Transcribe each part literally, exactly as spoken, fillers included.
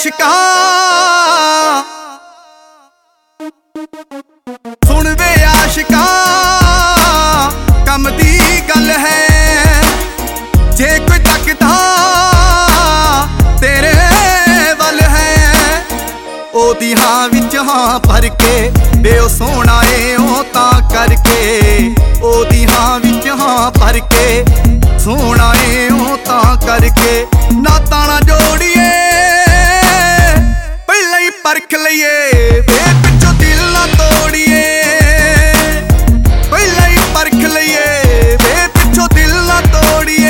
आशिका सुन वे आशिका कम दी गल है जे कोई तकदा तेरे वल है ओदी हां विच हां भर के बे ओ सोहना ए ओ तां करके ओदी हां विच हां भर के सोहना ए ओ तां करके ना ताना जोड़िए पहले ही परख लईए वे पिछों दिल ना तोड़िए पहले ही परख लईए वे पिछों दिल ना तोड़िए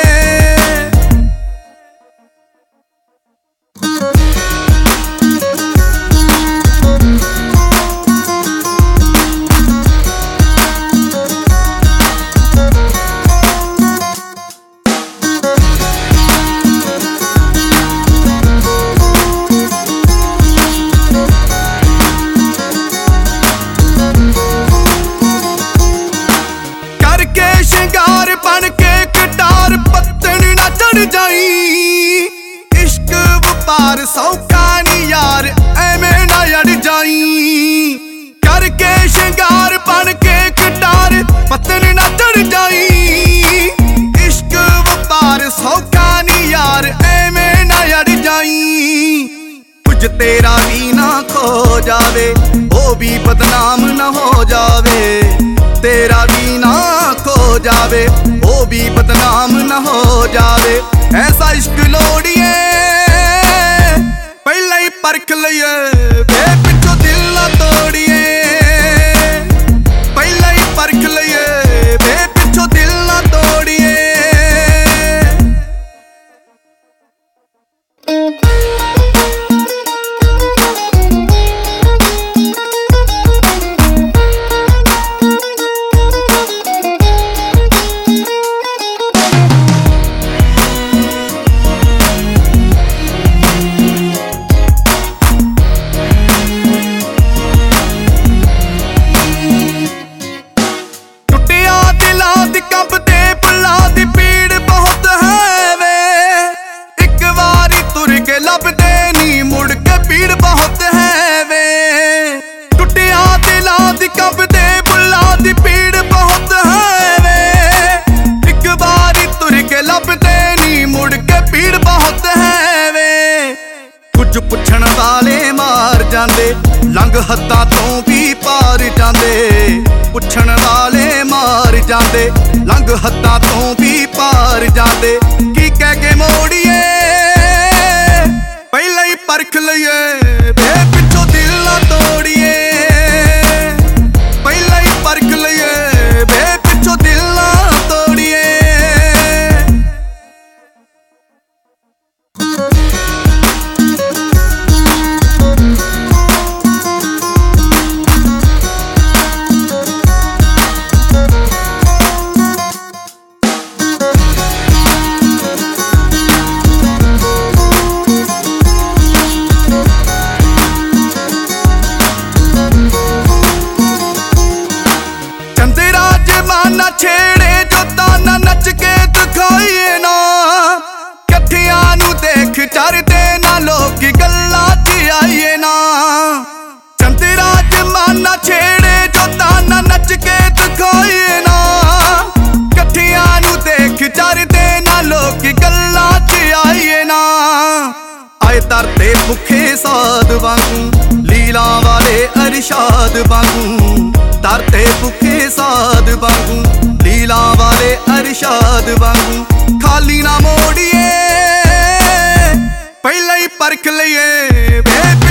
इश्क व्यापार सौखा नी यार एवें ना अड़ जाई करके शिंगार बन के कटार पत्तन ना चढ़ जाई इश्क व्यापार सौखा नी यार एवें ना अड़ जाई कुछ तेरा भी ना खो जावे ओ भी बदनाम ना हो जावे तेरा भी ना खो जावे ओ भी बदनाम ना हो जावे ऐसा इश्क लोड़िए पहले ही परख लईए वे पिछों दिल ना तोड़िए पहले ही परख लईए वे पिछों दिल ना तोड़िए पुछण वाले मार जांदे लंघ हद्दां तों भी पार जांदे पुछण वाले मार जांदे लंघ हद्दां तों भी पार जांदे की कह के मोड़िए पहले ही परख लईए वे पिछों दिल ना तोड़िए पहले ही परख लईए वे पिछों दिल ना तोड़िए ना छेड़े जो ताना नच के दिखाइए ना कठिया नू देख चरदे ना लोग गल्लां च आइए ना चंदेरा जमाना छेड़े जो ताना नच के दिखाइए ना कठिया नू देख चरदे ना लोग गल्लां च आइए ना आए तरते भुखे साध वांगू लीला वाले अरशाद वांगू तरते भुखे साध वांगू लीला वाले अरशाद वांगू खाली ना मोड़िए पहले ही परख लईए।